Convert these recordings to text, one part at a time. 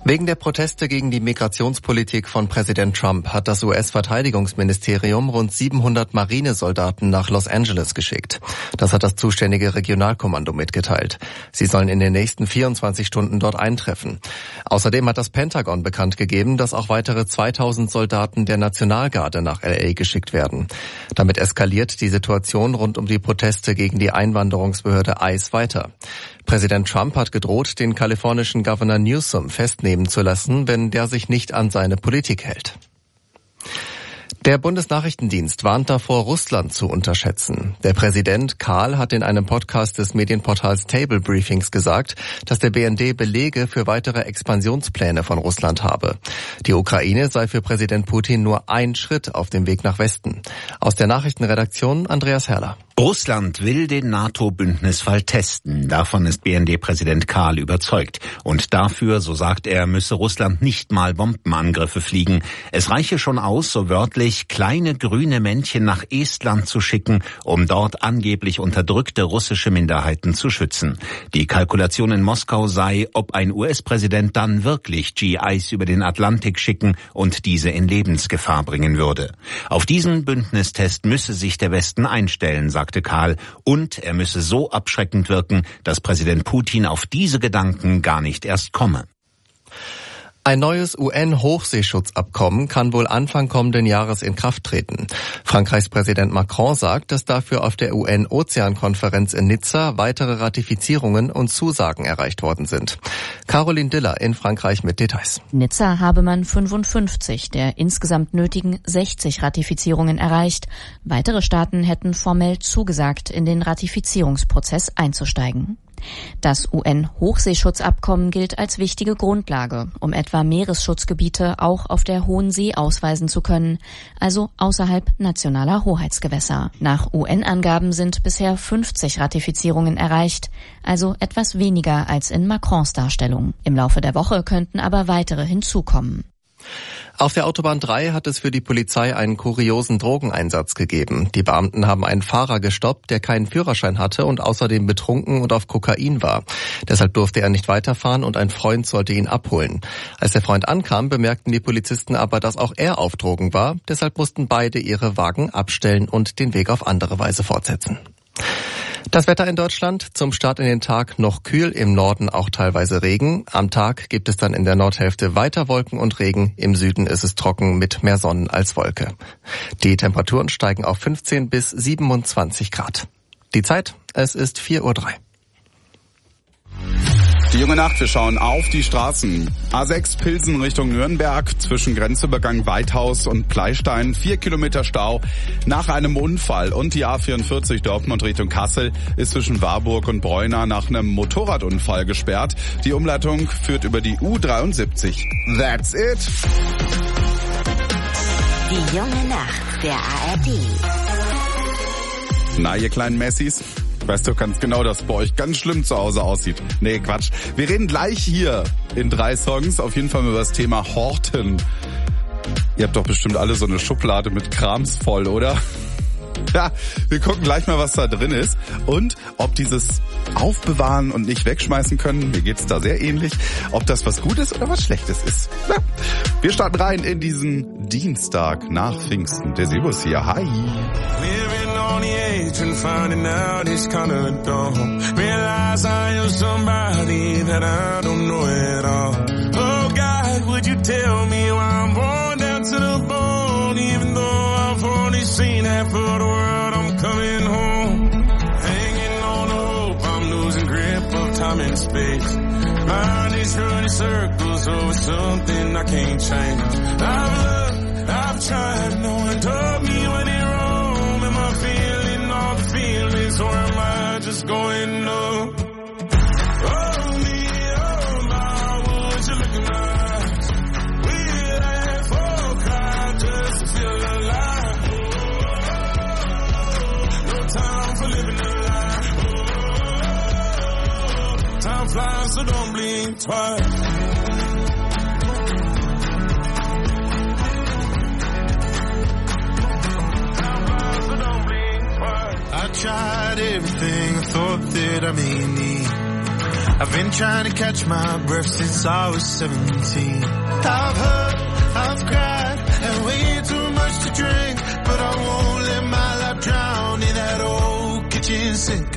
Wegen der Proteste gegen die Migrationspolitik von Präsident Trump hat das US-Verteidigungsministerium rund 700 Marinesoldaten nach Los Angeles geschickt. Das hat das zuständige Regionalkommando mitgeteilt. Sie sollen in den nächsten 24 Stunden dort eintreffen. Außerdem hat das Pentagon bekannt gegeben, dass auch weitere 2000 Soldaten der Nationalgarde nach LA geschickt werden. Damit eskaliert die Situation rund um die Proteste gegen die Einwanderungsbehörde ICE weiter. Präsident Trump hat gedroht, den kalifornischen Governor Newsom festnehmen zu lassen, wenn der sich nicht an seine Politik hält. Der Bundesnachrichtendienst warnt davor, Russland zu unterschätzen. Der Präsident Kahl hat in einem Podcast des Medienportals Table Briefings gesagt, dass der BND Belege für weitere Expansionspläne von Russland habe. Die Ukraine sei für Präsident Putin nur ein Schritt auf dem Weg nach Westen. Aus der Nachrichtenredaktion Andreas Herrler. Russland will den NATO-Bündnisfall testen. Davon ist BND-Präsident Kahl überzeugt. Und dafür, so sagt er, müsse Russland nicht mal Bombenangriffe fliegen. Es reiche schon aus, so wörtlich, kleine grüne Männchen nach Estland zu schicken, um dort angeblich unterdrückte russische Minderheiten zu schützen. Die Kalkulation in Moskau sei, ob ein US-Präsident dann wirklich GIs über den Atlantik schicken und diese in Lebensgefahr bringen würde. Auf diesen Bündnistest müsse sich der Westen einstellen, sagte Kahl, und er müsse so abschreckend wirken, dass Präsident Putin auf diese Gedanken gar nicht erst komme. Ein neues UN-Hochseeschutzabkommen kann wohl Anfang kommenden Jahres in Kraft treten. Frankreichs Präsident Macron sagt, dass dafür auf der UN-Ozeankonferenz in Nizza weitere Ratifizierungen und Zusagen erreicht worden sind. Caroline Diller in Frankreich mit Details. Nizza habe man 55 der insgesamt nötigen 60 Ratifizierungen erreicht. Weitere Staaten hätten formell zugesagt, in den Ratifizierungsprozess einzusteigen. Das UN-Hochseeschutzabkommen gilt als wichtige Grundlage, um etwa Meeresschutzgebiete auch auf der Hohen See ausweisen zu können, also außerhalb nationaler Hoheitsgewässer. Nach UN-Angaben sind bisher 50 Ratifizierungen erreicht, also etwas weniger als in Macrons Darstellung. Im Laufe der Woche könnten aber weitere hinzukommen. Auf der Autobahn 3 hat es für die Polizei einen kuriosen Drogeneinsatz gegeben. Die Beamten haben einen Fahrer gestoppt, der keinen Führerschein hatte und außerdem betrunken und auf Kokain war. Deshalb durfte er nicht weiterfahren und ein Freund sollte ihn abholen. Als der Freund ankam, bemerkten die Polizisten aber, dass auch er auf Drogen war. Deshalb mussten beide ihre Wagen abstellen und den Weg auf andere Weise fortsetzen. Das Wetter in Deutschland, zum Start in den Tag noch kühl, im Norden auch teilweise Regen. Am Tag gibt es dann in der Nordhälfte weiter Wolken und Regen. Im Süden ist es trocken mit mehr Sonnen als Wolke. Die Temperaturen steigen auf 15 bis 27 Grad. Die Zeit, es ist 4:03 Uhr. Die junge Nacht, wir schauen auf die Straßen. A6 Pilsen Richtung Nürnberg, zwischen Grenzübergang Weithaus und Pleystein, 4 Kilometer Stau nach einem Unfall. Und die A44 Dortmund Richtung Kassel ist zwischen Warburg und Breuna nach einem Motorradunfall gesperrt. Die Umleitung führt über die U73. That's it. Die junge Nacht der ARD. Na, ihr kleinen Messis. Weißt du ganz genau, dass bei euch ganz schlimm zu Hause aussieht. Nee, Quatsch. Wir reden gleich hier in 3 Songs auf jeden Fall über das Thema Horten. Ihr habt doch bestimmt alle so eine Schublade mit Krams voll, oder? Ja, wir gucken gleich mal, was da drin ist und ob dieses Aufbewahren und nicht wegschmeißen können, mir geht's da sehr ähnlich, ob das was Gutes oder was Schlechtes ist. Ja. Wir starten rein in diesen Dienstag nach Pfingsten. Der Silvus hier, hi. And finding out it's kind of dumb. Realize I am somebody that I don't know at all. Oh God, would you tell me why I'm born down to the bone? Even though I've only seen half of the world, I'm coming home. Hanging on to hope, I'm losing grip of time and space. Mind is running circles over something I can't change. I've looked, I've tried, no one told me when it wrong. Am I feeling all the feelings, or am I just going up? Oh me, oh my, would you look in my eyes? We'd have full cry just to feel alive. No time for living a lie. Time flies, so don't blink twice. I tried everything I thought that I may need. I've been trying to catch my breath since I was 17. I've heard, I've cried, and way too much to drink, but I won't let my life drown in that old kitchen sink.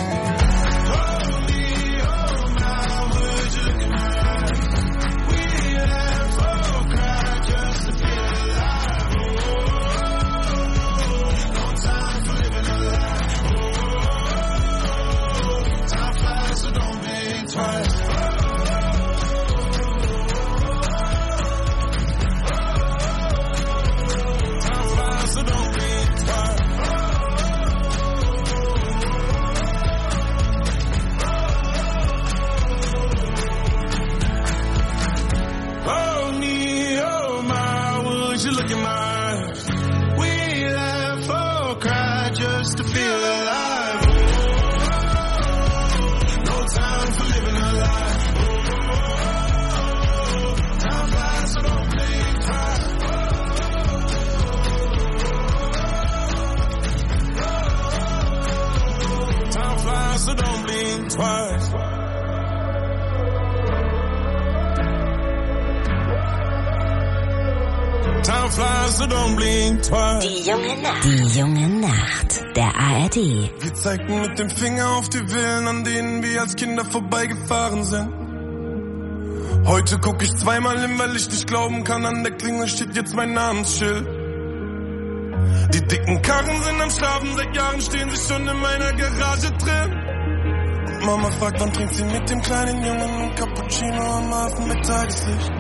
Die junge Nacht der ARD. Wir zeigten mit dem Finger auf die Villen, an denen wir als Kinder vorbeigefahren sind. Heute guck ich zweimal hin, weil ich nicht glauben kann, an der Klingel steht jetzt mein Namensschild. Die dicken Karren sind am Schlafen, seit Jahren stehen sie schon in meiner Garage drin. Und Mama fragt, wann trinkt sie mit dem kleinen Jungen ein Cappuccino am Hafen mit Tageslicht.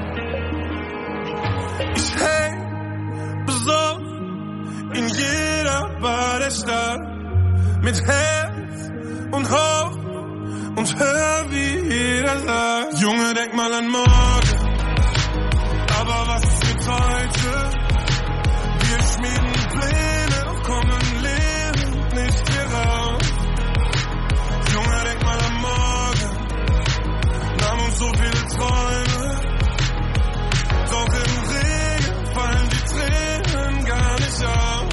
Ich häng besorgt in jeder Bar der Stadt, mit Herz und Hoff und hör, wie jeder sagt: Junge, denk mal an morgen, aber was ist mit heute? Wir schmieden Pläne, doch kommen lebend nicht hier raus. Junge, denk mal an morgen, nahm uns so viele Träume, doch im Regen fallen die Tränen gar nicht auf.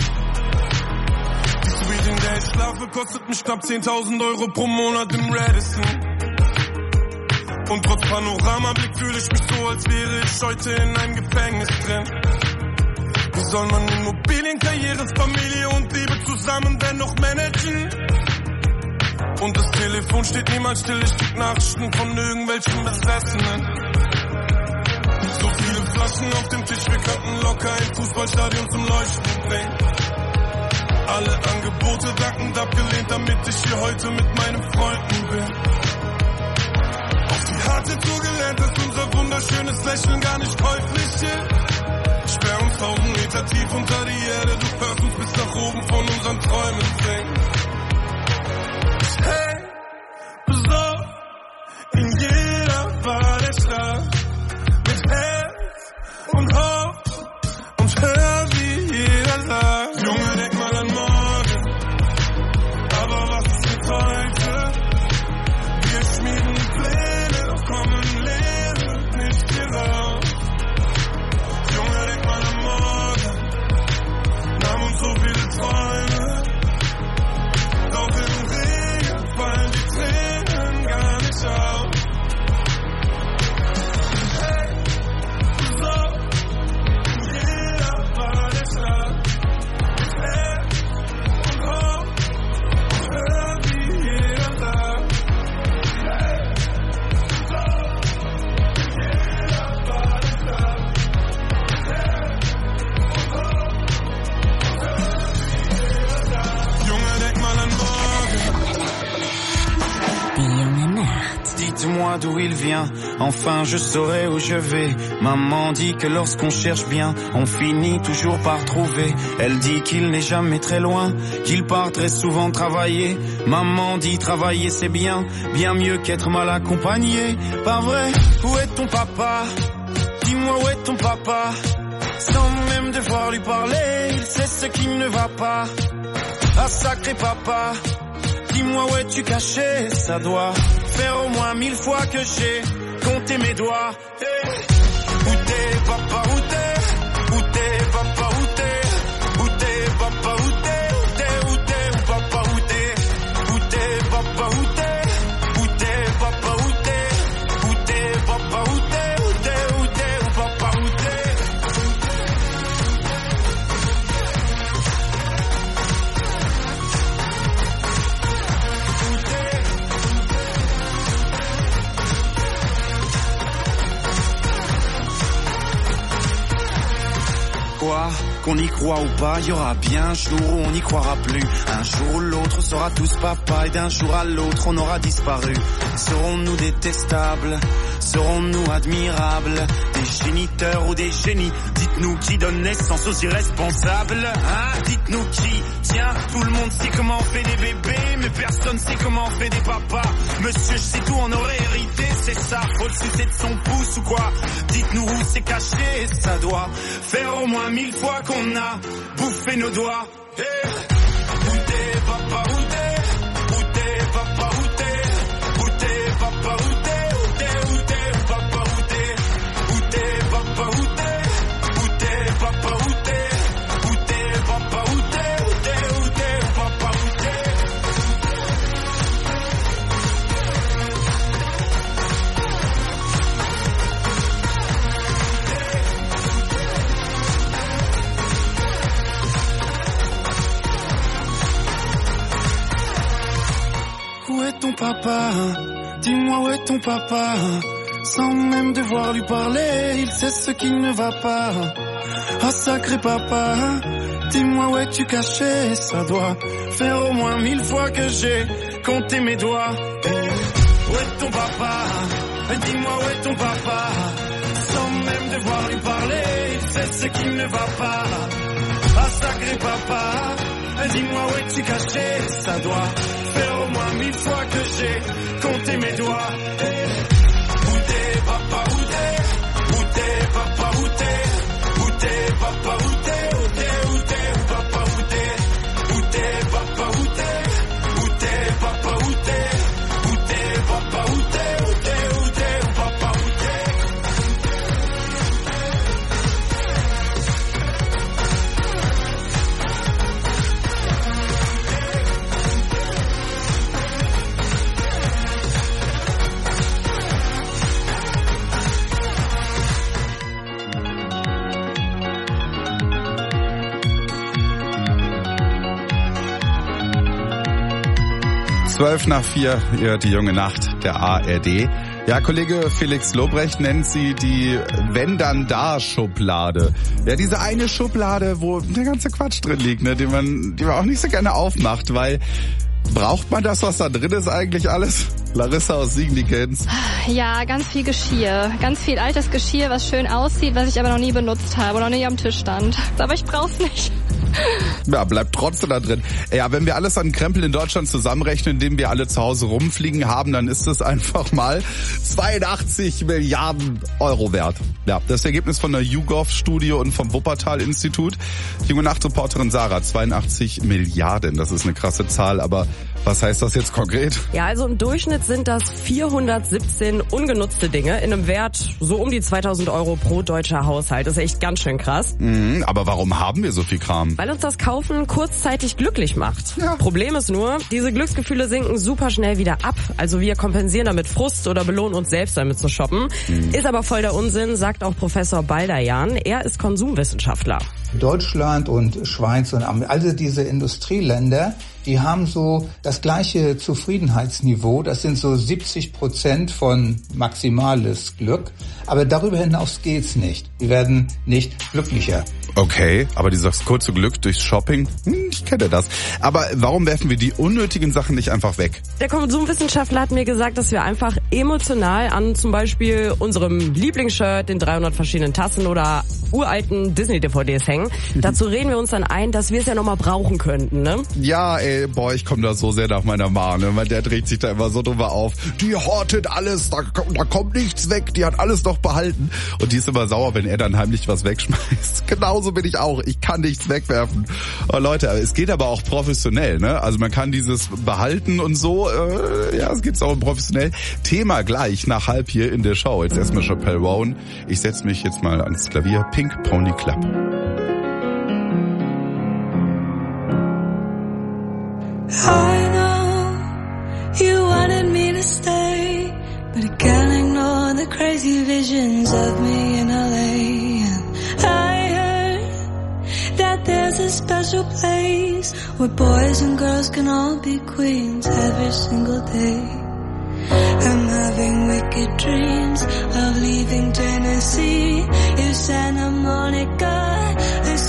Die Days Schlaf kostet mich knapp 10.000 Euro pro Monat im Radisson. Und trotz Panoramablick fühle ich mich so, als wäre ich heute in einem Gefängnis drin. Wie soll man Immobilien, Karriere, Familie und Liebe zusammen dennoch managen? Und das Telefon steht niemals still, ich krieg Nachrichten von irgendwelchen Besessenen. So viele Flaschen auf dem Tisch, wir könnten locker ein Fußballstadion zum Leuchten bringen. Alle Angebote dankend abgelehnt, damit ich hier heute mit meinen Freunden bin. Auf die harte Tour gelernt, dass unser wunderschönes Lächeln gar nicht käuflich ist. Sperr uns 1000 Meter tief unter die Erde, du hörst uns bis nach oben von unseren Träumen singen. Ich häng besorgt in jeder Bar der Stadt, mit Herz und Hoff und hör, wie jeder sagt: Junge, denk mal an morgen, aber was ist mit heute? Wir schmieden Pläne, doch kommen lebend nicht hier raus. Junge, denk mal an morgen, nahm uns so viele Träume, doch im Regen fallen die Tränen gar nicht auf. Hey, so, in jeder Bar der Stadt, Dites-moi d'où il vient, enfin je saurai où je vais. Maman dit que lorsqu'on cherche bien, on finit toujours par trouver. Elle dit qu'il n'est jamais très loin, qu'il part très souvent travailler. Maman dit travailler c'est bien, bien mieux qu'être mal accompagné. Pas vrai, où est ton papa? Dis-moi où est ton papa? Sans même devoir lui parler, il sait ce qui ne va pas. Ah sacré papa, dis-moi où es-tu caché? Ça doit faire au moins 1000 fois que j'ai compté mes doigts. Hey. Où t'es papa, où t'es? Où t'es papa, où t'es? Où t'es papa, où t'es? Où t'es, où t'es, où papa, où t'es? Où t'es papa, où t'es? Où t'es papa, où t'es? toi, qu'on y croit ou pas, y aura bien un jour où on n'y croira plus. Un jour ou l'autre, on sera tous papa et d'un jour à l'autre, on aura disparu. Serons-nous détestables? Serons-nous admirables? Des géniteurs ou des génies? Dites-nous qui donne naissance aux irresponsables, hein? Dites-nous qui? Tiens, tout le monde sait comment on fait des bébés, mais personne sait comment on fait des papas. Monsieur, je sais tout, on aurait hérité, c'est ça. Faut le sucer de son pouce ou quoi? Dites-nous où c'est caché, ça doit faire au moins 1000 fois qu'on a bouffé nos doigts. Hey. Où t'es, papa, où t'es? Où t'es, papa, où t'es? Où t'es, papa, où t'es? Où t'es, où t'es, papa, où t'es? Où t'es, papa, où t'es? Où t'es, papa, où t'es? Où t'es, papa, où t'es? Où t'es, où t'es, papa, où t'es? Où est ton papa? Dis-moi où est ton papa? Sans même devoir lui parler, il sait ce qui ne va pas. Ah sacré papa, dis-moi où es-tu caché? Ça doit faire au moins 1000 fois que j'ai compté mes doigts. Où est ton papa? Dis-moi où est ton papa? Sans même devoir lui parler, il sait ce qui ne va pas. Ah sacré papa, dis-moi où es-tu caché? Ça doit faire au moins 1000 fois que j'ai compté mes doigts. Où t'es, papa, où t'es? Où t'es, papa, où t'es? Où t'es, papa, où t'es? Où t'es, où t'es, papa, où t'es? Où t'es, papa, où t'es? Où t'es, papa, où t'es? Où t'es, papa, où t'es? Où t'es, où t'es, papa, où t'es? Zwölf nach 4, ihr hört die junge Nacht der ARD. Ja, Kollege Felix Lobrecht nennt sie die Wenn-dann-da-Schublade. Ja, diese eine Schublade, wo der ganze Quatsch drin liegt, ne, die man auch nicht so gerne aufmacht, weil braucht man das, was da drin ist, eigentlich alles? Larissa aus Siegen, die kennt's. Ja, ganz viel Geschirr. Ganz viel altes Geschirr, was schön aussieht, was ich aber noch nie benutzt habe oder noch nie am Tisch stand. Aber ich brauch's nicht. Ja, bleibt trotzdem da drin. Ja, wenn wir alles an Krempel in Deutschland zusammenrechnen, indem wir alle zu Hause rumfliegen haben, dann ist es einfach mal 82 Milliarden Euro wert. Ja, das Ergebnis von der YouGov-Studie und vom Wuppertal-Institut. Junge Nachtreporterin Sarah, 82 Milliarden, das ist eine krasse Zahl, aber was heißt das jetzt konkret? Ja, also im Durchschnitt sind das 417 ungenutzte Dinge in einem Wert so um die 2000 Euro pro deutscher Haushalt. Das ist echt ganz schön krass. Aber warum haben wir so viel Kram? Weil uns das Kaufen kurzzeitig glücklich macht. Ja. Problem ist nur, diese Glücksgefühle sinken super schnell wieder ab. Also wir kompensieren damit Frust oder belohnen uns selbst damit zu shoppen. Ist aber voll der Unsinn, sagt auch Professor Baldayan. Er ist Konsumwissenschaftler. Deutschland und Schweiz und also diese Industrieländer, die haben so das gleiche Zufriedenheitsniveau. Das sind so 70% von maximales Glück. Aber darüber hinaus geht's nicht. Die werden nicht glücklicher. Okay, aber dieses kurze Glück durchs Shopping, ich kenne das. Aber warum werfen wir die unnötigen Sachen nicht einfach weg? Der Konsumwissenschaftler hat mir gesagt, dass wir einfach emotional an zum Beispiel unserem Lieblingsshirt, den 300 verschiedenen Tassen oder uralten Disney-DVDs hängen. Dazu reden wir uns dann ein, dass wir es ja nochmal brauchen könnten, ne? Ja, ey, boah, ich komme da so sehr nach meiner Ma, ne? Weil der dreht sich da immer so drüber auf. Die hortet alles, da kommt nichts weg, die hat alles noch behalten. Und die ist immer sauer, wenn er dann heimlich was wegschmeißt. Genauso bin ich auch. Ich kann nichts wegwerfen. Oh, Leute, es geht aber auch professionell, ne? Also man kann dieses behalten und so, ja, es gibt's auch professionell. Thema gleich nach halb hier in der Show. Jetzt erstmal Chappelle Roan. Ich setze mich jetzt mal ans Klavier. Pink Pony Club. I know you wanted me to stay, but I can't ignore the crazy visions of me in LA. And I heard that there's a special place where boys and girls can all be queens every single day. I'm having wicked dreams of leaving Tennessee. If Santa Monica is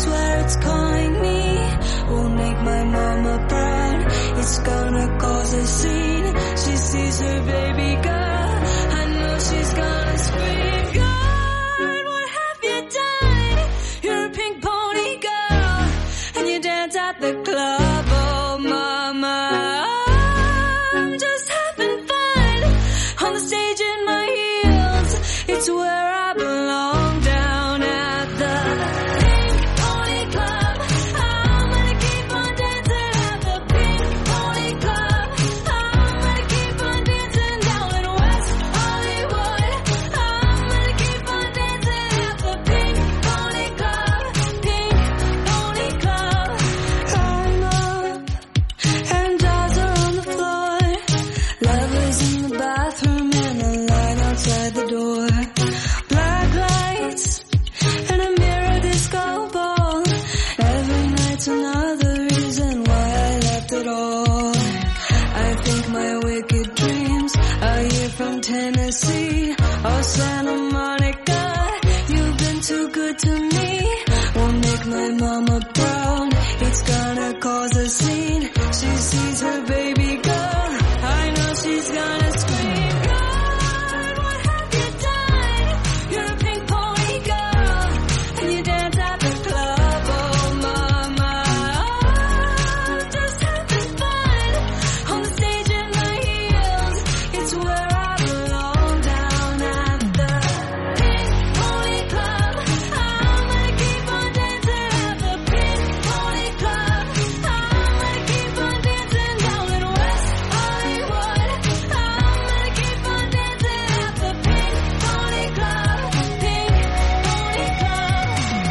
her baby girl. I know she's gonna scream, God, what have you done? You're a pink pony girl, and you dance at the club. Oh, mama, I'm just having fun on the stage in my heels. It's where I belong, down at the Pink Pony Club. I'm gonna keep on dancing at the Pink Pony Club. I'm gonna keep on dancing down in West Hollywood. I'm gonna keep on dancing at the Pink Pony Club. Pink Pony Club. I'm up and dolls are on the floor. Lovers in the bathroom and a line outside the door. Black lights and a mirror disco ball. Every night's another reason why I left it all. I think my wicked dreams are here from Tennessee or Santa Monica. You've been too good to me. Won't make my mama proud. It's gonna cause a scene. She sees her baby girl. I know she's gonna scream, God, what have you done? You're a pink pony girl, and you dance at the club. Oh, mama, I'm just having fun on the stage in my heels. It's where I belong, down at the Pink Pony Club. I'm gonna keep on dancing at the Pink Pony Club. I'm gonna keep on dancing down in West Hollywood. I'm gonna keep on dancing at the Pink Pony Club. Pink Pony Club.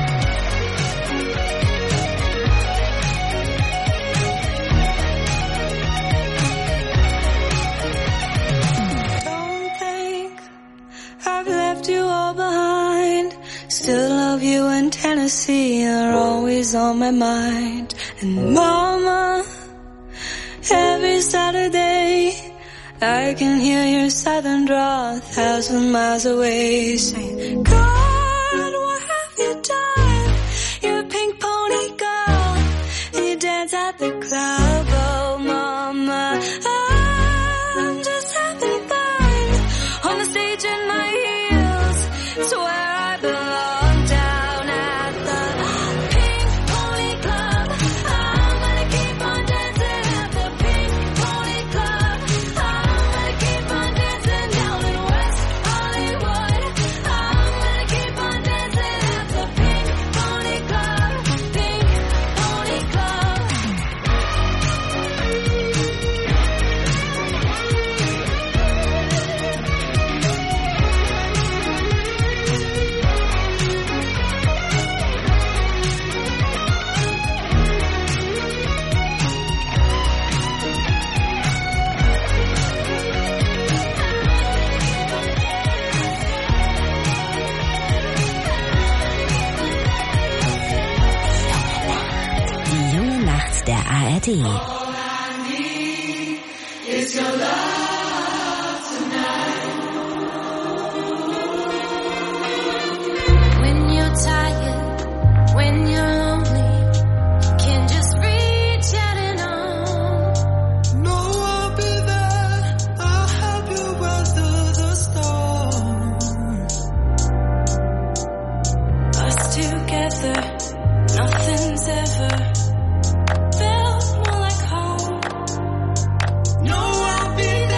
Don't think I've left you all behind. Still love you in Tennessee, you're always on my mind. And mama, every Saturday I can hear your southern drawl 1,000 miles away, saying, God, what have you done? You're a pink pony girl, and you dance at the club. Oh, mama, I'm just having fun on the stage in my heels. It's where I belong, down at the Pink Pony Club. I'm gonna keep on dancing at the Pink Pony Club. I'm gonna keep on dancing down in West Hollywood. I'm gonna keep on dancing at the Pink Pony Club. Pink Pony Club. Die junge Nacht der ARD. It's your love tonight. When you're tired, when you're lonely, you can just reach out and on. No, I'll be there. I'll help you weather the storm. Us together, nothing's ever felt more like home. No, I'll be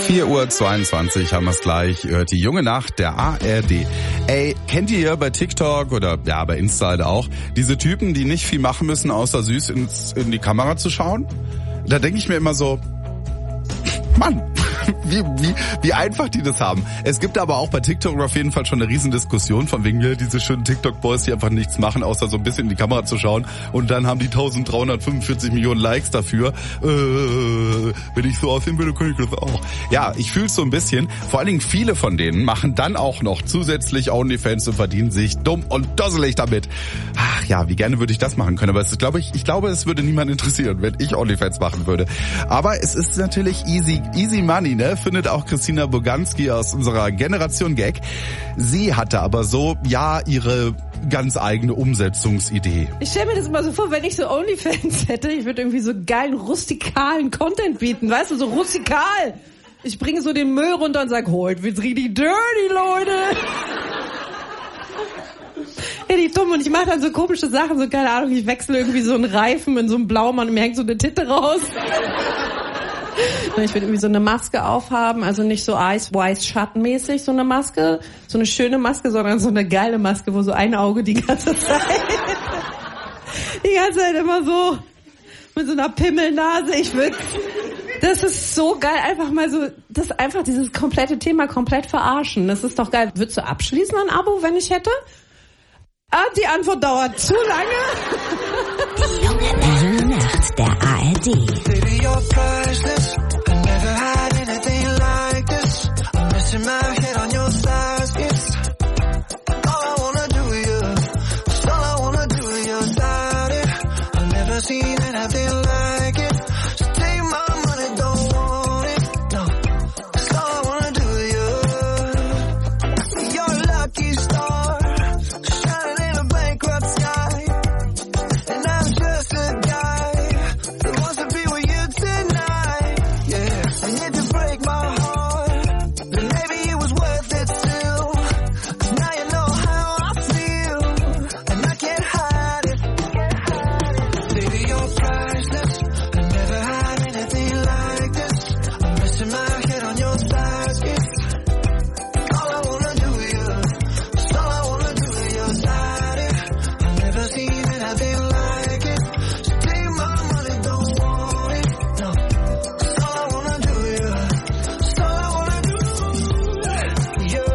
4:22 Uhr haben wir es gleich. Hört die junge Nacht der ARD. Ey, kennt ihr bei TikTok oder ja bei Insta halt auch diese Typen, die nicht viel machen müssen, außer süß in die Kamera zu schauen? Da denke ich mir immer so, Mann, wie einfach die das haben. Es gibt aber auch bei TikTok auf jeden Fall schon eine Riesendiskussion von wegen diese schönen TikTok-Boys, die einfach nichts machen, außer so ein bisschen in die Kamera zu schauen. Und dann haben die 1345 Millionen Likes dafür. Wenn ich so aussehen würde, könnte ich das auch. Ja, ich fühle es so ein bisschen. Vor allen Dingen viele von denen machen dann auch noch zusätzlich OnlyFans und verdienen sich dumm und dusselig damit. Ach ja, wie gerne würde ich das machen können. Aber ich glaube, es würde niemand interessieren, wenn ich OnlyFans machen würde. Aber es ist natürlich easy money, ne? Findet auch Christina Boganski aus unserer Generation Gag. Sie hatte aber so, ja, ihre ganz eigene Umsetzungsidee. Ich stelle mir das immer so vor, wenn ich so OnlyFans hätte, ich würde irgendwie so geilen, rustikalen Content bieten, weißt du, so rustikal. Ich bringe so den Müll runter und sag, heute wird's richtig dirty, Leute. Ja, die dumm, und ich mache dann so komische Sachen, so keine Ahnung, ich wechsle irgendwie so einen Reifen in so einem Blaumann und mir hängt so eine Titte raus. Ich würde irgendwie so eine Maske aufhaben, also nicht so Ice White Shut mäßig so eine Maske, so eine schöne Maske, sondern so eine geile Maske, wo so ein Auge die ganze Zeit immer so mit so einer Pimmelnase. Das ist so geil, einfach mal so, das einfach dieses komplette Thema komplett verarschen. Das ist doch geil. Würdest du abschließen ein Abo, wenn ich hätte? Die Antwort dauert zu lange. Die junge Nacht der ARD. Baby, you're priceless. I never had anything like this. I'm missing my head on your thighs. It's all I wanna do with you. It's all I wanna do with your body. I've never seen anything like it. So take my money, don't want it. No, it's all I wanna do with you. You're a lucky star, shining in a bankrupt sky. And I'm just a guy who wants to be with you tonight. Yeah, and yet you break my heart, but maybe it was worth it still. 'Cause now you know how I feel, and I can't hide it. Baby, you're priceless. I never had anything like this. I'm resting my head on your thighs. It's all I wanna do with you. It's all I wanna do with your body. I've never seen anything like it. So take my money, don't want it. No, it's all I wanna do with you. It's all I wanna do with you.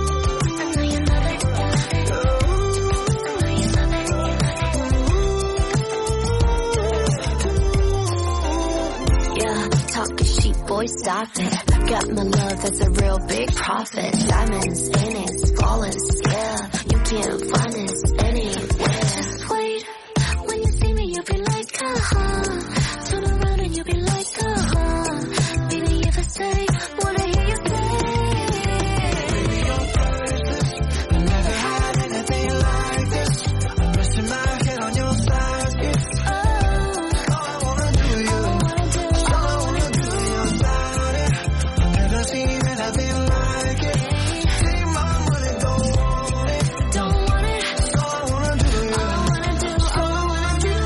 Yeah, talking sheep, boy, stop it. Got my love, that's a real big profit. Diamonds in it, flawless, yeah. You can't find this anywhere. Just wait, when you see me, you'll be like, turn around and you'll be like, baby, if I say, wanna hear you say. Baby, you're priceless. I never had anything like this. I'm resting my head on your thighs. It's all I wanna do with you. It's all I wanna do with your body. I've never seen anything like it. Take my money, don't want it. Don't want it. It's all I wanna do with you. It's all I wanna do.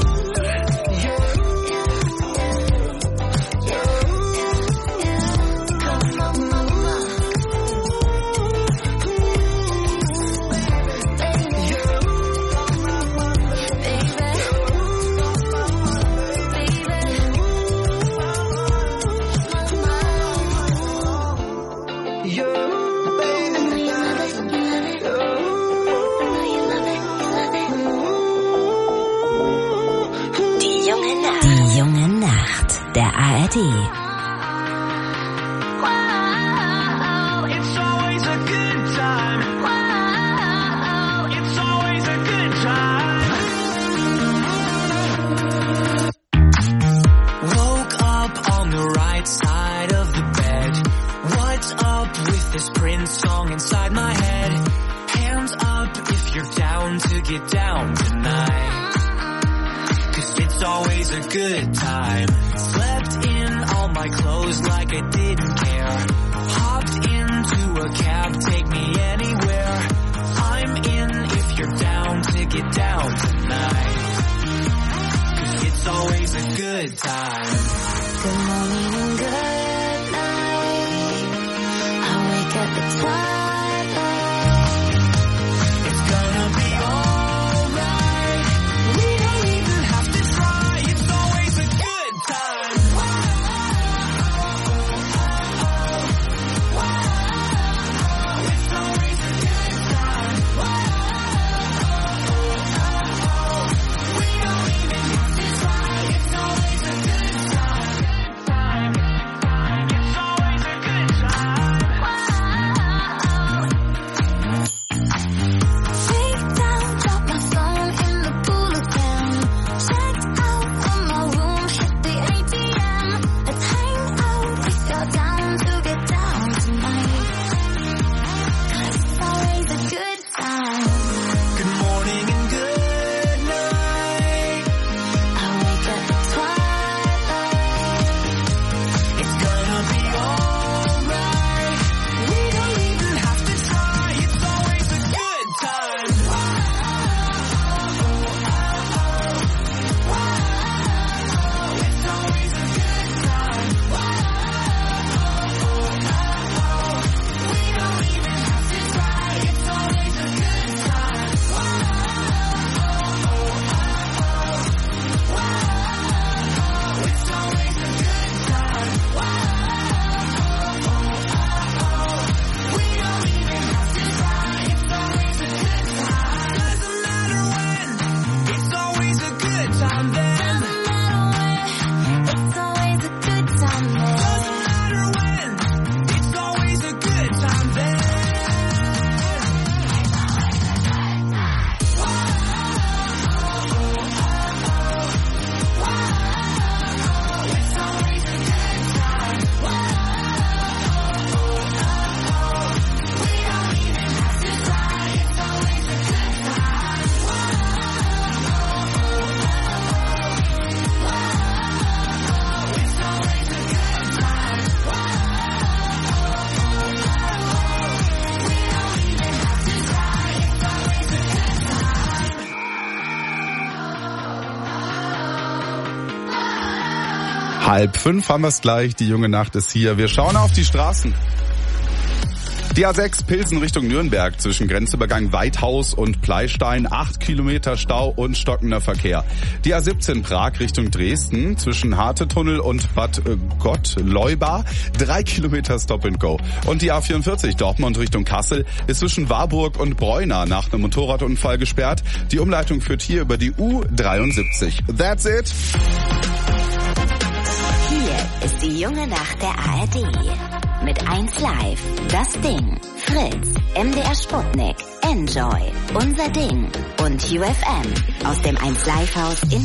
Come on, mama. Die junge Nacht der ARD. It's always a good time. It's always a good time. Woke up on the right side of the bed. What's up with this Prince song inside my head? Hands up if you're down to get down tonight. 'Cause it's always a good time. Slept in all my clothes like I didn't care. Hopped into a cab, take me anywhere. I'm in if you're down to get down tonight. 'Cause it's always a good time. Good morning and good night. up at twilight. It's gonna be alright. We don't even have to try. It's always a good time. Halb 5 haben wir es gleich, die junge Nacht ist hier. Wir schauen auf die Straßen. Die A6 Pilsen Richtung Nürnberg zwischen Grenzübergang Weithaus und Pleistein, 8 Kilometer Stau und stockender Verkehr. Die A17 Prag Richtung Dresden zwischen Hartetunnel und Bad Gottleuba, 3 Kilometer Stop and Go. Und die A44 Dortmund Richtung Kassel ist zwischen Warburg und Bräuna nach einem Motorradunfall gesperrt. Die Umleitung führt hier über die U73. That's it. Hier ist die junge Nacht der ARD. Mit 1 Live, Das Ding, Fritz, MDR Sputnik, Enjoy, Unser Ding und UFM aus dem 1 Live Haus in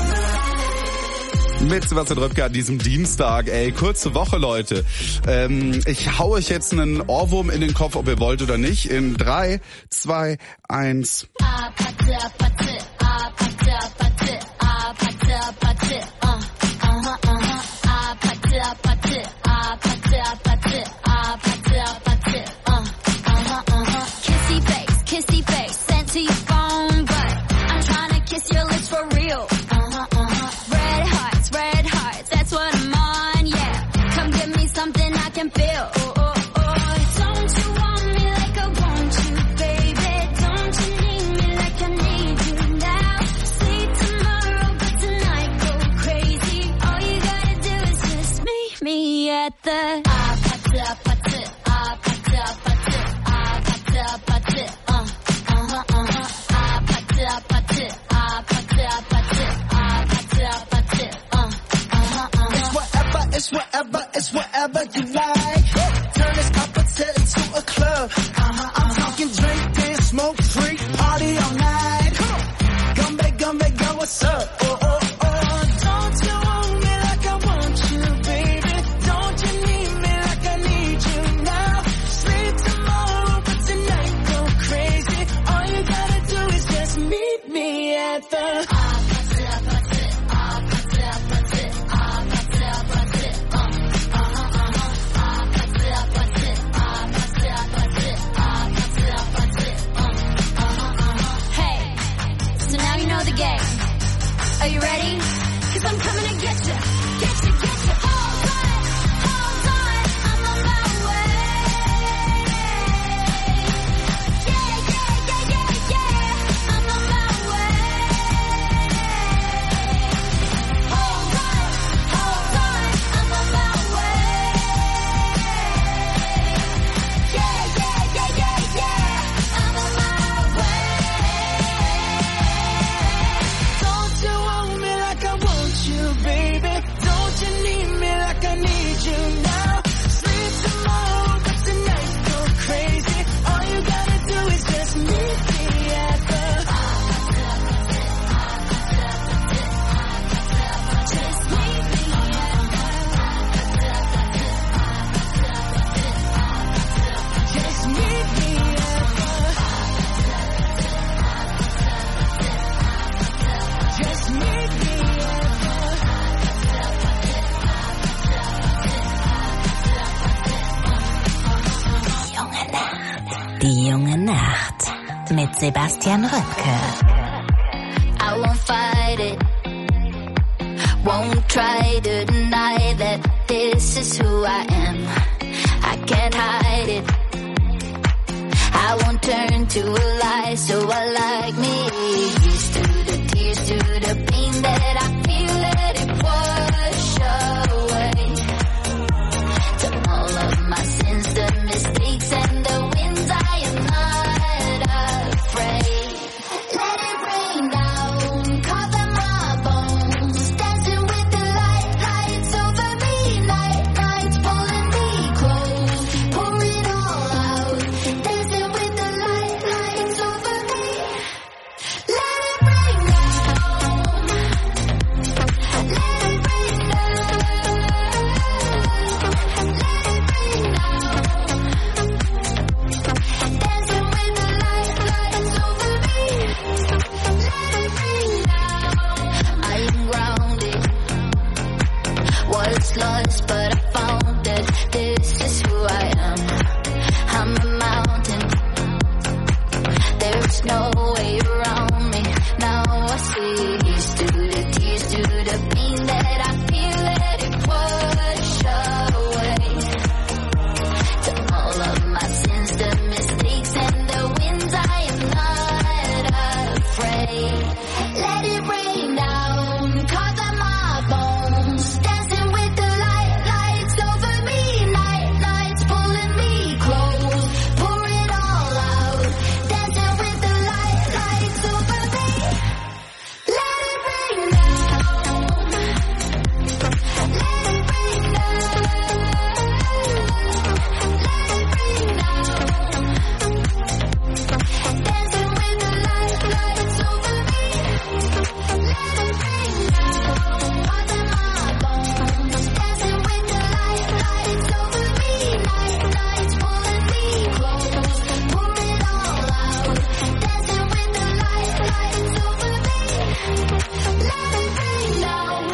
Köln. Mit Sebastian Röpke an diesem Dienstag, kurze Woche, Leute. Ich hau euch jetzt einen Ohrwurm in den Kopf, ob ihr wollt oder nicht. In 3, 2, 1. Kissy face, sent to your phone, but I'm trying to kiss your lips for real. Red hearts, that's what I'm on, yeah. Come give me something I can feel. Don't you want me like I want you, baby? Don't you need me like I need you now? See tomorrow, but tonight go crazy. All you gotta do is just meet me at the It's whatever you like. Turn this opposite into a club. I'm talking drink, dance, smoke, freak, party all night. Come back, go, what's up? Don't you want me like I want you, baby? Don't you need me like I need you now? Sleep tomorrow, but tonight go crazy. All you gotta do is just meet me at the Are you ready? 'Cause I'm coming to get you. Hold on, I'm on my way. Die junge Nacht mit Sebastian Röpke. I won't fight it. Won't try to deny that this is who I am. I can't hide it. I won't turn to a lie, so I like me. Here's to the tears, to the pain that I feel, let it wash away. To all of my sins, the mistakes and the wins, I am not afraid. Let it rain down, cover my bones, dancing with the lights over me, nights pulling me close, pour it all out, dancing with the lights over me. Let it rain down, let it rain down, let it rain down, dancing with the lights over me. Let it rain down. I am grounded, was lost but I found it. This is who I am. I'm a mountain, there's no way around me. Now I see, here's to the tears, to the pain that I feel, let it wash away. To all of my sins, the mistakes and the wins, I am not afraid. Let it rain down, cover my bones, dancing with the lights over me, nights pulling me close, pour it all out, dancing with the lights over me. Let it rain down, let it rain down, let it rain down, dancing with the lights over me. Let it rain down, cover my bones, dancing with the lights over me, nights pulling me close, pour it all out, dancing with the lights over me. Let it rain down.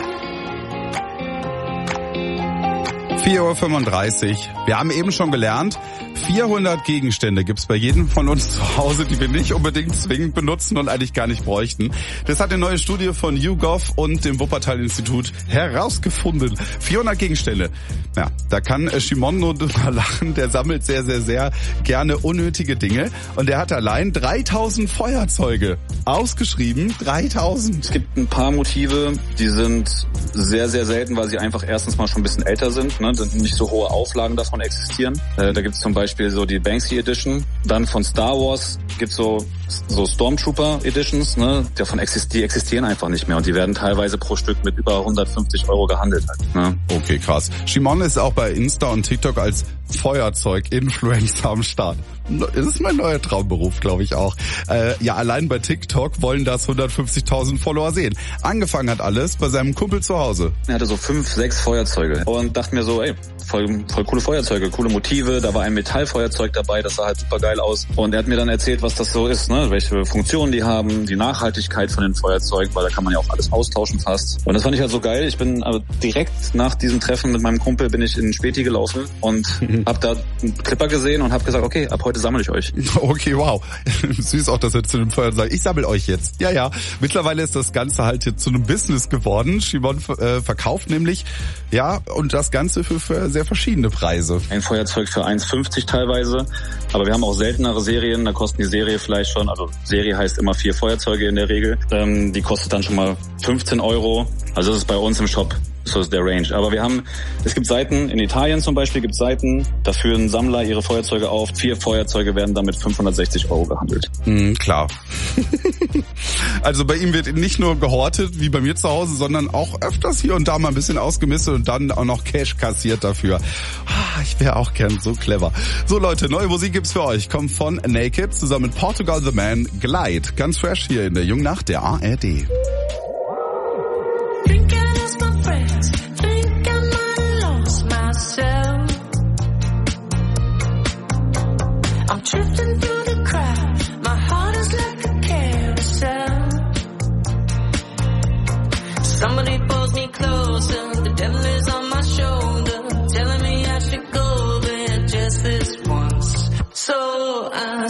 4:35 Uhr. Wir haben eben schon gelernt, 400 Gegenstände gibt's bei jedem von uns zu Hause, die wir nicht unbedingt zwingend benutzen und eigentlich gar nicht bräuchten. Das hat eine neue Studie von YouGov und dem Wuppertal-Institut herausgefunden. 400 Gegenstände. Ja, da kann Shimon nur drüber lachen. Der sammelt sehr, sehr, sehr gerne unnötige Dinge. Und der hat allein 3000 Feuerzeuge ausgeschrieben. 3000. Es gibt ein paar Motive, die sind sehr, sehr selten, weil sie einfach erstens mal schon ein bisschen älter sind. Ne? Nicht so hohe Auflagen davon existieren. Da gibt es zum Beispiel so die Banksy Edition. Dann von Star Wars gibt es so Stormtrooper Editions. Ne? Die existieren einfach nicht mehr. Und die werden teilweise pro Stück mit über 150 € gehandelt. Halt, ne? Okay, krass. Shimon ist auch bei Insta und TikTok als Feuerzeug-Influencer am Start. Das ist mein neuer Traumberuf, glaube ich auch. Ja, allein bei TikTok wollen das 150.000 Follower sehen. Angefangen hat alles bei seinem Kumpel zu Hause. Er hatte so 5, 6 Feuerzeuge und dachte mir so, ey, voll coole Feuerzeuge, coole Motive. Da war ein Metallfeuerzeug dabei, das sah halt super geil aus. Und er hat mir dann erzählt, was das so ist, ne? Welche Funktionen die haben, die Nachhaltigkeit von den Feuerzeugen, weil da kann man ja auch alles austauschen fast. Und das fand ich halt so geil. Ich bin aber direkt nach diesem Treffen mit meinem Kumpel bin ich in den Späti gelaufen und hab da einen Clipper gesehen und hab gesagt, okay, ab heute sammle ich euch. Okay, wow. Süß auch, dass er zu dem Feuer sagt, ich sammle euch jetzt. Ja, ja. Mittlerweile ist das Ganze halt jetzt zu einem Business geworden. Shimon verkauft nämlich, ja, und das Ganze für sehr verschiedene Preise. Ein Feuerzeug für 1,50 teilweise, aber wir haben auch seltenere Serien, da kosten die Serie vielleicht schon, also Serie heißt immer 4 Feuerzeuge in der Regel, die kostet dann schon mal 15 €, also das ist bei uns im Shop. So ist der Range. Aber es gibt Seiten, in Italien zum Beispiel gibt es Seiten, da führen Sammler ihre Feuerzeuge auf. 4 Feuerzeuge werden damit 560 € gehandelt. Klar. Also bei ihm wird nicht nur gehortet, wie bei mir zu Hause, sondern auch öfters hier und da mal ein bisschen ausgemistet und dann auch noch Cash kassiert dafür. Ich wäre auch gern so clever. So Leute, neue Musik gibt's für euch. Kommt von Naked zusammen mit Portugal The Man, Glide. Ganz fresh hier in der Jungnacht der ARD. I'm drifting through the crowd. My heart is like a carousel. Somebody pulls me closer. The devil is on my shoulder, telling me I should go there just this once. So I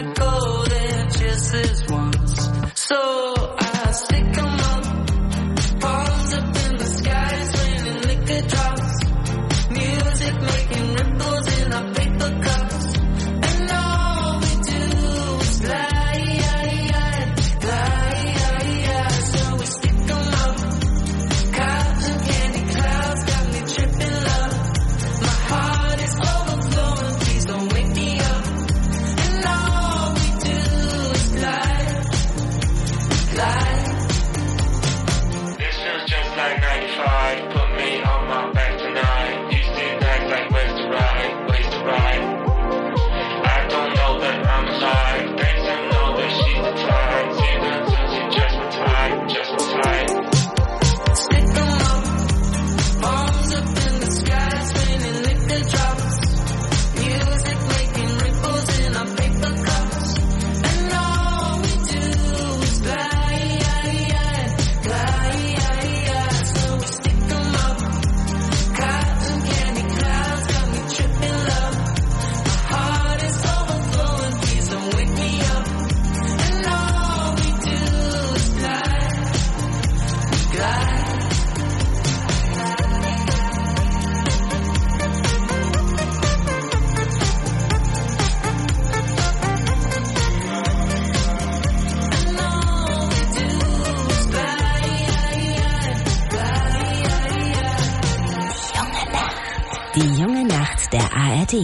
go there just this once. So I stick 'em up, palms up in the sky, swinging liquor drops, music making ripples in our paper cups, and all we do is glide, glide. So we stick 'em up, clouds and candy clouds got me tripping love. My heart is overflowing, please don't wake me up. And all we do is glide, glide. This feels just like 95. Put me on my back tonight. Used to act like ways to ride, ways to ride. I don't know that I'm alive. Thanks, I know that she's the type. See that she just retired, just retired. Stick 'em up, palms up in the sky, spinning liquor drops, music making ripples in our paper cups, and all we do is glide, glide. So we stick 'em up, cotton candy clouds got me tripping love. My heart is overflowing, please don't wake me up. And all we do is glide, glide. Die junge Nacht der ARD.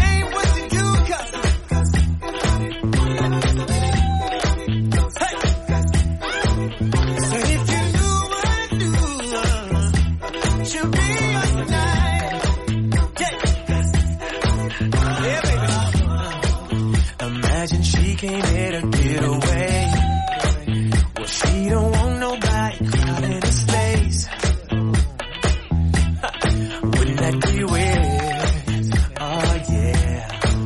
Imagine she came here to get away. Well, she don't want nobody crowding the space. Wouldn't that be weird? Oh yeah.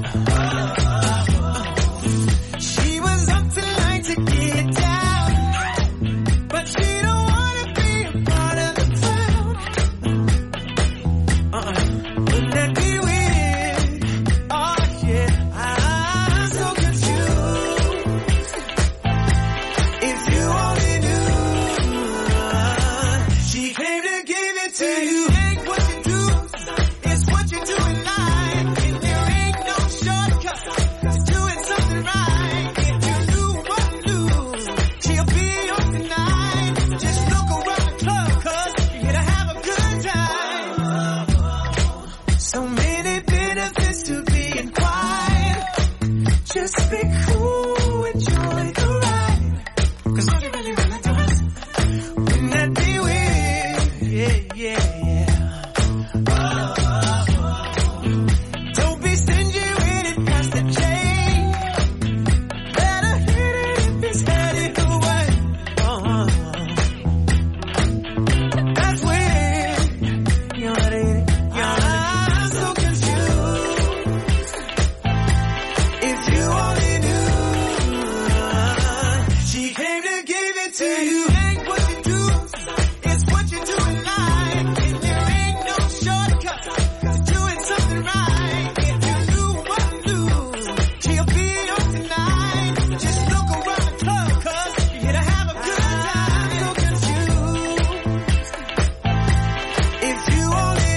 She was up tonight to get down, but she don't wanna be a part of the crowd. Wouldn't that be weird? Oh yeah. I'm so confused. If you only knew, she came to give it to you. Ain't what you do, it's what you do in life. And there ain't no shortcut to doing something right. If you knew what to do, she'll be yours tonight. Just look around the club, 'cause you're here to have a good time. So many benefits to being quiet. Just be cool, enjoy the ride. 'Cause all you really wanna do is, wouldn't that be weird? Yeah. Don't be stingy with it past the chain. Better hit it if it's headed away. That's weird. I'm so confused. If you only knew, she came to give it to you. Ain't what you do, it's what you do in life. And there ain't no shortcut to doing something right. If you knew what to do, she'll be yours tonight. Just look around the club, 'cause you're here to have a good time. So confused. If you only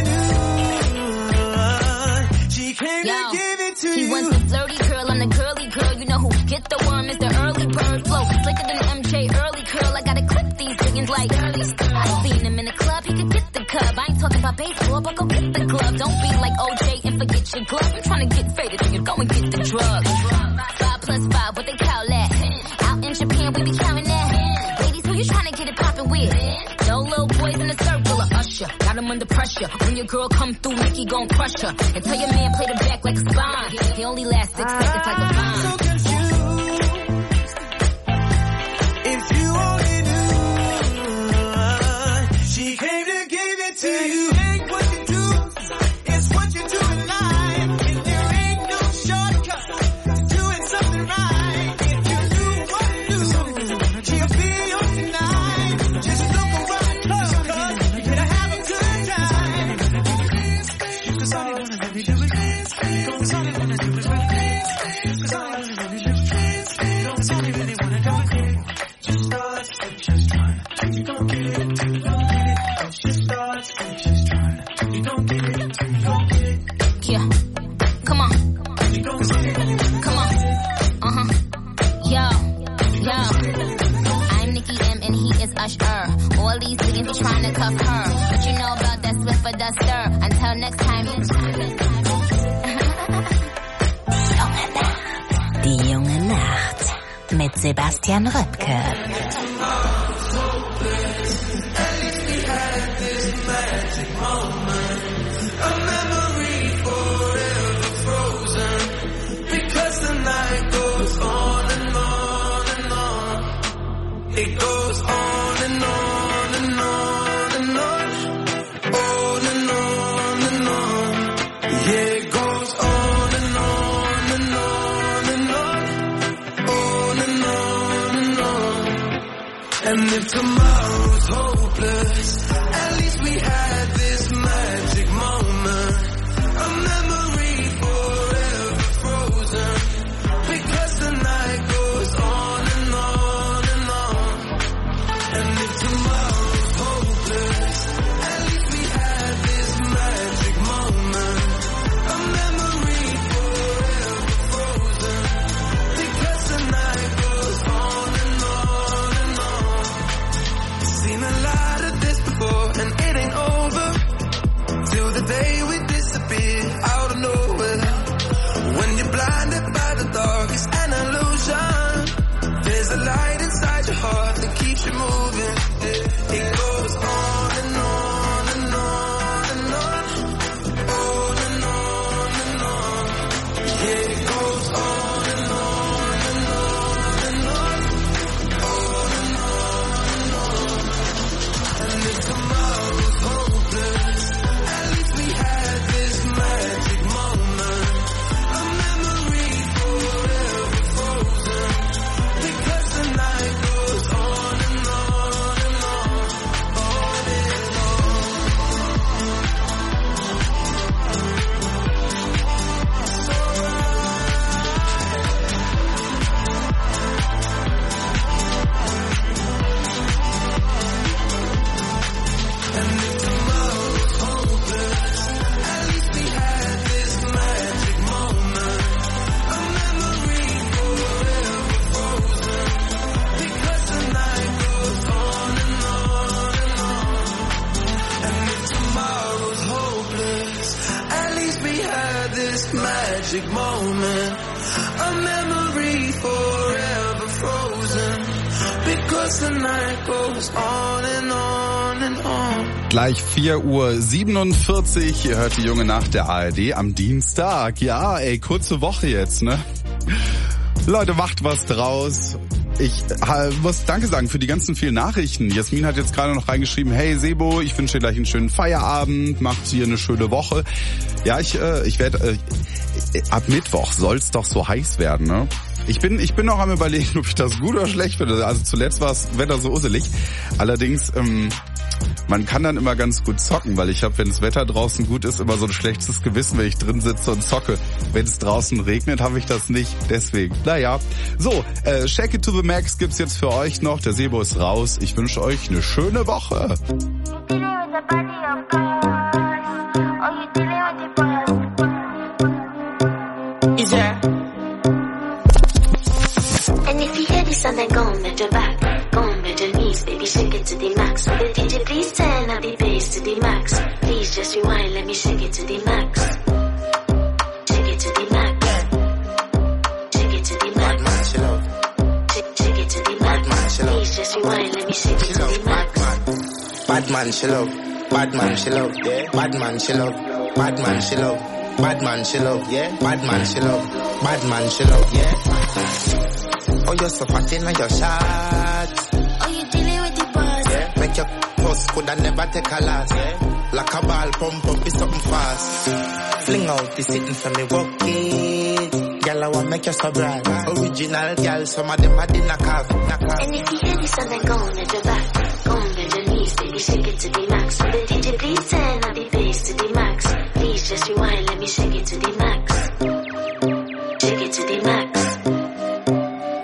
knew, she came to give it to He you. wants a flirty girl, I'm the girly girl. You know who get the worm is the early bird flow. Slicker than MJ early curl. I gotta clip these chickens like I seen him in the club, he could get the cub. I ain't talking about baseball, but go get the glove. Don't be like OJ and forget your glove. I'm trying to get faded, so you go and get the drug. 5 plus 5, what they call that? Out in Japan, we be counting that. Ladies, who you trying to get it poppin' with? No little boys in the circle of Usher. Got him under pressure. When your girl come through, Nicki gon' crush her. And tell your man play the back like a spine. He only lasts 6 seconds like a vine. So confused. If you only knew, she came to give it to you. Ain't what you do, it's what you do in life. And there ain't no shortcut to doing something right. If you knew what to do, she'll be yours tonight. Just look around the club, 'cause you're here to have a good time. 'Cause all they wanna do is, 'cause all they wanna do is, 'cause all they wanna do is, 'Cause if you really wanna don't get it, just start, just trying. You don't get it, you don't get it. Just start, just trying. You don't get it, you don't get it. Yeah, come on. You don't get it, come on. Yo. I'm Nicki M and he is Usher. All these niggas be trying to cuff her, but you know about that Swiffer Duster. Until next time. Die junge Nacht mit Sebastian Röpke. It goes on and on and on and on, on and on and on. Yeah, it goes on and on and on and on, on and on and on. And if tomorrow's hopeless, at least we had this magic moment, a memory forever frozen, because the night goes on and on. And if tomorrow's hopeless, at least we had this magic moment, a memory forever frozen, because the night goes on and on and on. Seen a lot of this before and it ain't over, till the day we disappear out of nowhere. When you're blinded by the dark, it's an illusion. There's a light inside your heart that keeps you moving. It goes on and on and on and on, on and on and on. Yeah, it goes on and on and on and on, on and on and on. And if tomorrow's hopeless, at least we had this magic moment, a memory forever frozen, because the night goes on and on and on, on and on. And if tomorrow's hopeless, at least we had this magic moment, a memory forever frozen, because the night goes on and on and on. And if tomorrow's hopeless, at least we had this magic moment, a memory forever frozen, because the night goes on and on and on. Gleich 4:47 Uhr, ihr hört die junge Nacht der ARD am Dienstag. Ja, ey, kurze Woche jetzt, ne? Leute, macht was draus. Ich muss Danke sagen für die ganzen vielen Nachrichten. Jasmin hat jetzt gerade noch reingeschrieben, hey Sebo, ich wünsche dir gleich einen schönen Feierabend, macht hier eine schöne Woche. Ja, ich werde, ab Mittwoch soll's doch so heiß werden, ne? Ich bin noch am Überlegen, ob ich das gut oder schlecht finde. Also zuletzt war das Wetter so usselig. Allerdings, man kann dann immer ganz gut zocken, weil ich habe, wenn das Wetter draußen gut ist, immer so ein schlechtes Gewissen, wenn ich drin sitze und zocke. Wenn es draußen regnet, habe ich das nicht. Deswegen, naja. So, Shake It to the Max gibt's jetzt für euch noch. Der Sebo ist raus. Ich wünsche euch eine schöne Woche. And if you hear this song, then go on with your back, go on with your knees, baby, shake it to the max. Will the DJ please turn up the bass to the max? Please just rewind, let me shake it to the max. Shake it to the max. Shake it to the max. Shake it to the max. Please just rewind, let me shake it to the max. Bad man, she love. Bad man, she love. Yeah. Bad man, she love. Bad man, she love. Bad man, she love. Yeah. Bad man, she love. Bad man, she love. Yeah. Oh, you're so fat in your shot. Oh, you dealing with the boss? Yeah. Make your post could I never take a last. Yeah. Like a ball pump up, it's something fast. Fling out the sitting for me, walk it. Girl, I want make you so bright. Original girl, some of them are in a car. And if you hear this song, then go on with your back, go on with your knees, baby, shake it to the max. Will the DJ please turn up the bass to the max? Please just rewind, let me shake it to the max. Shake it to the max.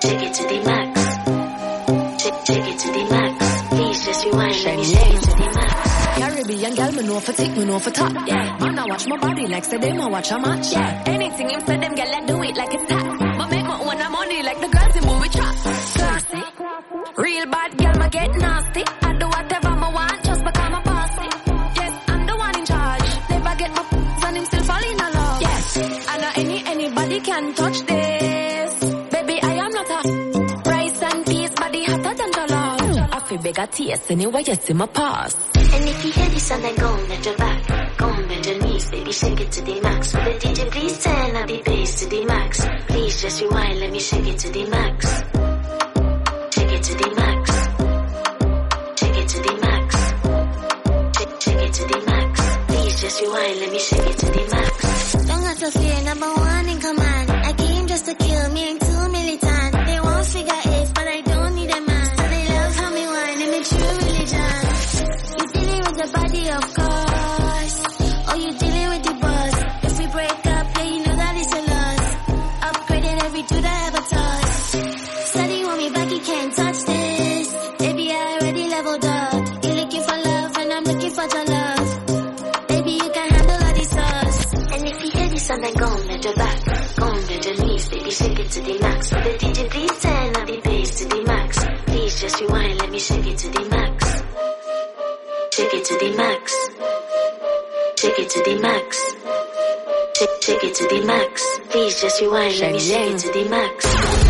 Take it to the max. Take it to the max. Please just rewind, let me shake it to the max. Caribbean girl, me know for tick, me know for top. Yeah, man, I watch my body like say them, I watch a match. Yeah, anything him say them, girl, I do it like it's tax. But make my own money like the girls in movie trap. Classy, real bad girl, ma get nasty. I do whatever I want, just become a bossy. Yes, I'm the one in charge. Never get my and him still fall in love. Yes, I know anybody can touch this. Baby, I am not a rice and peas, body hotter than jollof. I feel bigger taste anyway, you see my pass. And if you hear this song, then go and bend your back. Go and bend your knees, baby, shake it to the max. Will the DJ please turn up the bass to the max? Please just rewind, let me shake it to the max. Shake it to the max. Shake it to the max. Shake it to the max. Please just rewind, let me shake it to the max. Don't have to fear, number one in command. I came just to kill, me ain't too militant. They won't figure it, but I don't need a man. So they love how me whine, and me true religion. You dealing with the body, of course. Oh, you dealing with the boss. If we break up, yeah, you know that it's a loss. Upgraded every dude I ever touched. Steady want me back, you can't touch this. Baby, I already leveled up. You're looking for love, and I'm looking for your love. Baby, you can handle all these sauce. And if you hear this song, then go and bend your back. Go and bend your knees, baby, shake it to the max. Will the DJ please turn up the bass to the max? Please just rewind, let me shake it to the max. Shake it to the max. Shake it to the max. Shake it to the max. Please just rewind, let me shake it to the max.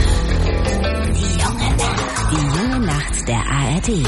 Die junge Nacht der ARD.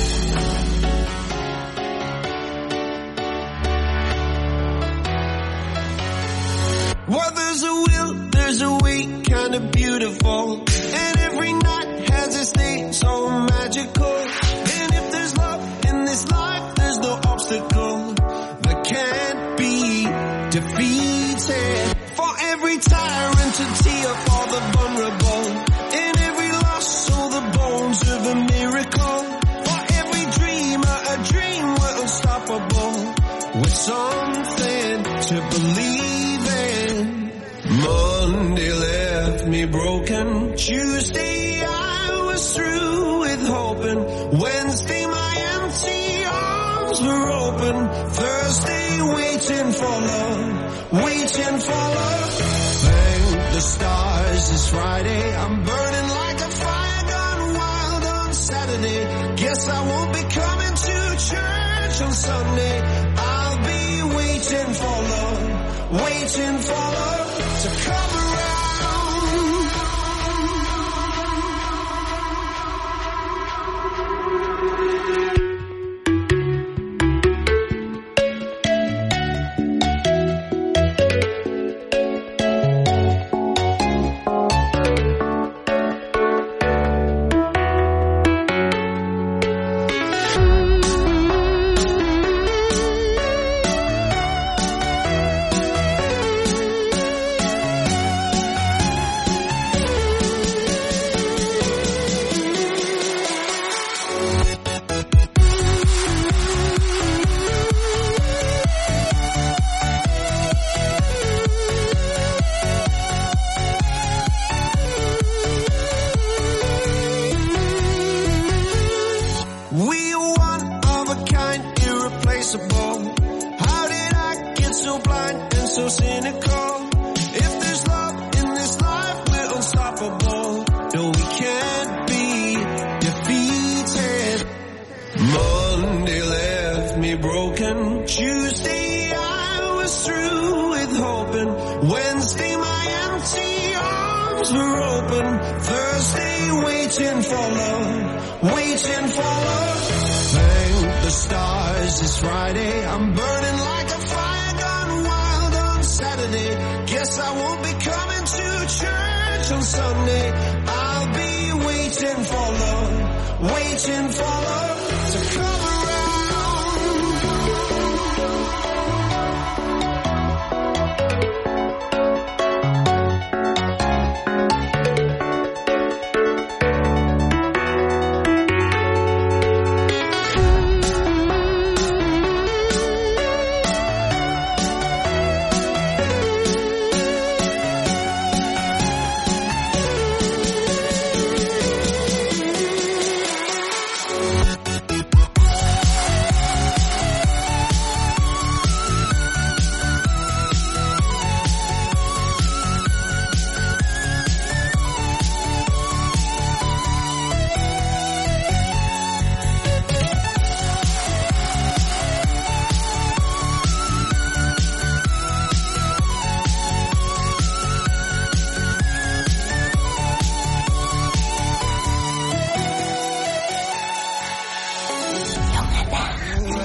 Well, there's a will, there's a way, kinda beautiful. And every night has its day so magical. And if there's love in this life, there's no obstacle that can't be defeated. For every tyrant to tear for the vulnerable. In every loss, all the bones of a miracle. For every dreamer, a dream we're unstoppable. With something to believe in. Monday left me broken. Tuesday I was through with hoping. Wednesday my empty arms were open. Thursday waiting for love, waiting for love. Thank the stars it's Friday. I'm burning like a fire gone wild on Saturday. Guess I won't be coming to church on Sunday. I'll be waiting for love, waiting for love to come around.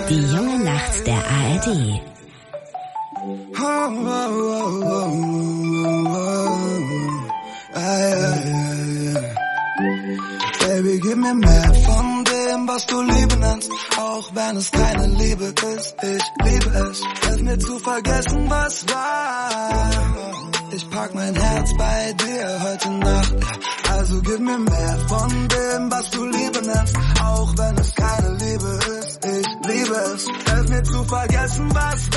Die junge Nacht der ARD. Baby, gib mir mehr von dem, was du Liebe nennst, auch wenn es keine Liebe ist. Ich liebe es, hilf mir zu vergessen, was war. Ich pack mein Herz bei dir heute Nacht. Also gib mir mehr von dem, was du Liebe nennst, auch wenn es keine Liebe ist. Ich liebe es, hilf mir zu vergessen, was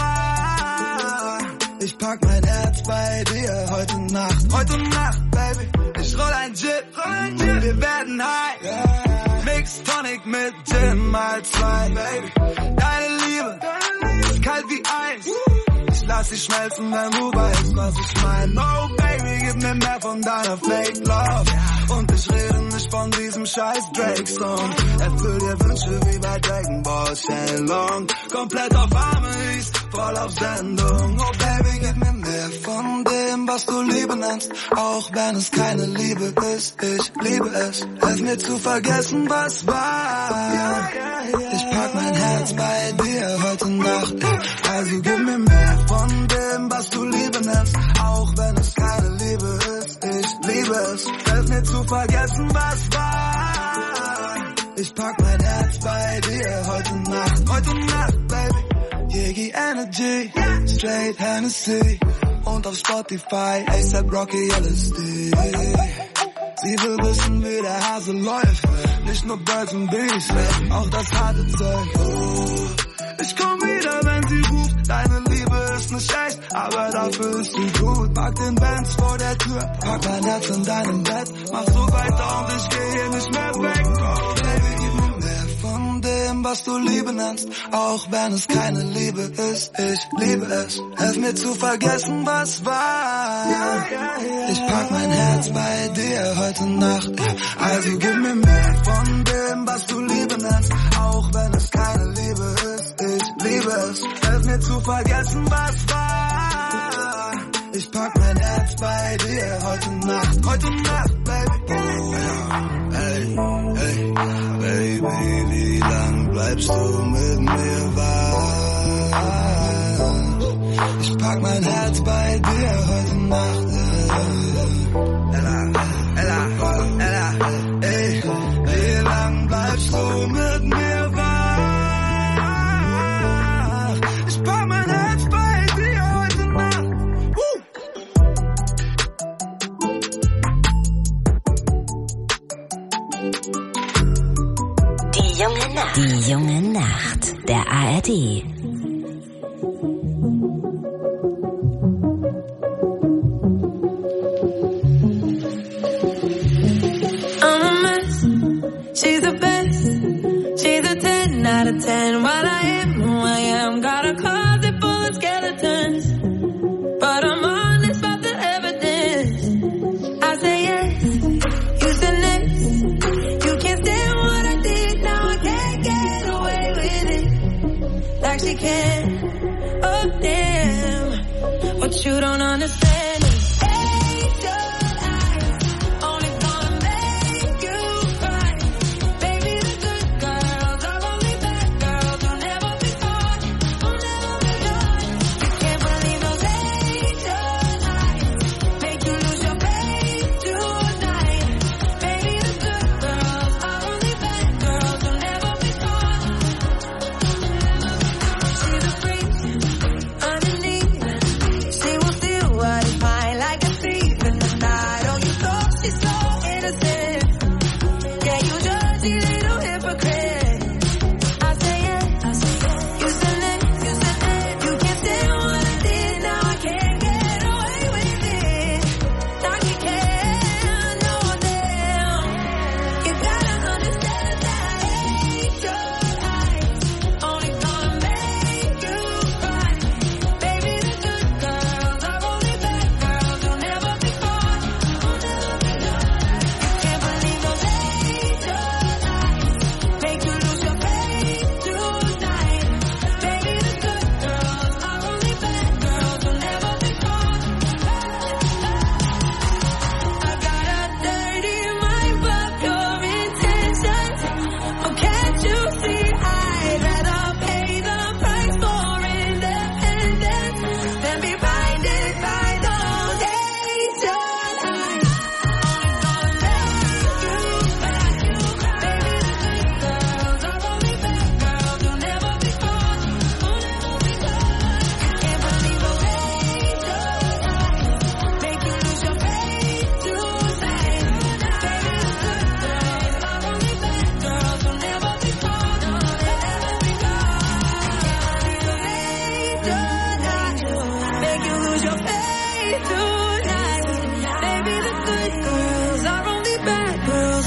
war. Ich pack mein Herz bei dir heute Nacht, Baby. Ich roll ein Jit, wir werden high. Mix Tonic mit Gin mal 2, Baby. Deine Liebe ist kalt wie Eis. Ich lass sie schmelzen, wenn du weißt, was ich mein. Oh Baby, gib mir mehr von deiner Fake Love. Und ich rede nicht von diesem scheiß Drake-Song. Erfüll dir Wünsche wie bei Dragon Ball Shenlong. Komplett auf Amis, voll auf Sendung. Oh Baby, gib mir mehr von dem, was du Liebe nennst, auch wenn es keine Liebe ist. Ich liebe es, hilf mir zu vergessen, was war. Ich pack mein Herz bei dir heute Nacht. Also gib mir mehr von dem, was du Liebe nennst, auch wenn es keine Liebe ist. Ich liebe es, hilf mir zu vergessen, was war. Ich pack mein Herz bei dir heute Nacht, Baby. Yegi Energy, straight Hennessy und auf Spotify ASAP Rocky LSD. Sie will wissen, wie der Hase läuft, nicht nur Birds und Bees, auch das harte Zeug. Ich komm wieder, wenn sie ruft, deine Liebe ist nicht echt, aber dafür ist sie gut. Pack den Benz vor der Tür, pack mein Herz in deinem Bett, mach so weiter und ich geh hier nicht mehr weg. Oh Baby, gib mir mehr von dem, was du Liebe nennst, auch wenn es keine Liebe ist. Ich liebe es, hilf mir zu vergessen, was war. Ich pack mein Herz bei dir heute Nacht. Also gib mir mehr von dem, was du Liebe nennst, auch wenn es keine Liebe ist. Ich liebe es, hilf mir zu vergessen, was war. Ich pack mein Herz bei dir heute Nacht, Baby. Hey, hey, Baby, wie lang bleibst du mit mir wach? Ich pack mein Herz bei dir heute Nacht. Ella, ey, wie lang bleibst du mit mir wach? Ich pack mein Herz bei dir heute Nacht. Die junge Nacht der ARD. I'm a mess, she's the best. She's a 10 out of 10. While I am who I am, got a closet full of skeletons, but I'm honest about the evidence. I say yes, you said next. You can't stand what I did, now I can't get away with it like she can. Oh damn, what you don't understand is what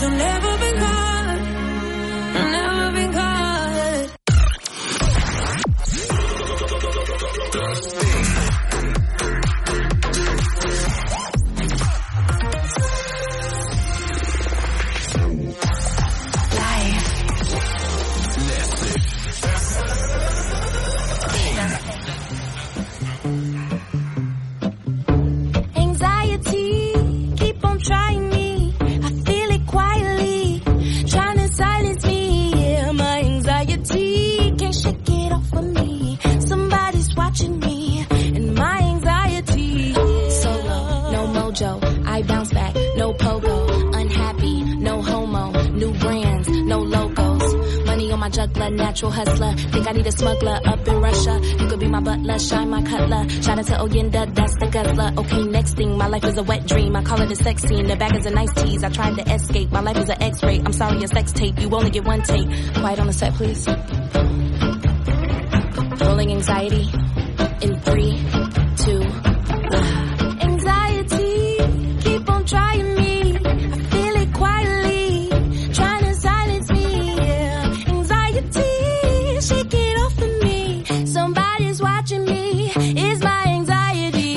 'cause I've never been caught. I've never been caught. I bounce back, no pogo, unhappy, no homo, new brands, no logos, money on my juggler, natural hustler, think I need a smuggler up in Russia, you could be my butler, shine my cutler, shout out to Oyenda, that's the guzzler, okay next thing, my life is a wet dream, I call it a sex scene, the bag is a nice tease, I tried to escape, my life is an x-ray, I'm sorry a sex tape, you only get one take, quiet on the set please, rolling anxiety, in 3, 2, 1. Trying me, I feel it quietly, trying to silence me, yeah. Anxiety, shake it off of me, somebody's watching me, it's my anxiety.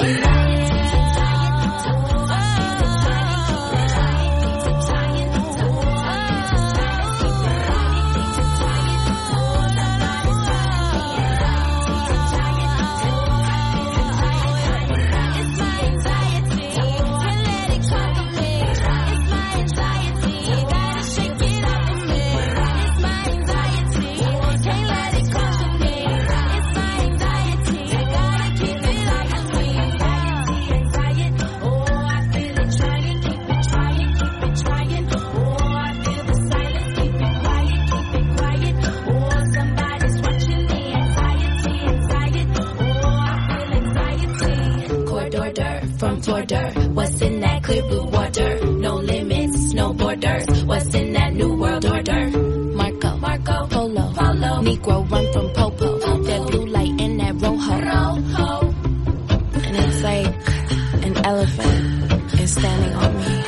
What's in that clear blue water? No limits, no borders. What's in that new world order? Marco, Polo, Negro run from Popo. That blue light in that Rojo. And it's like an elephant is standing on me.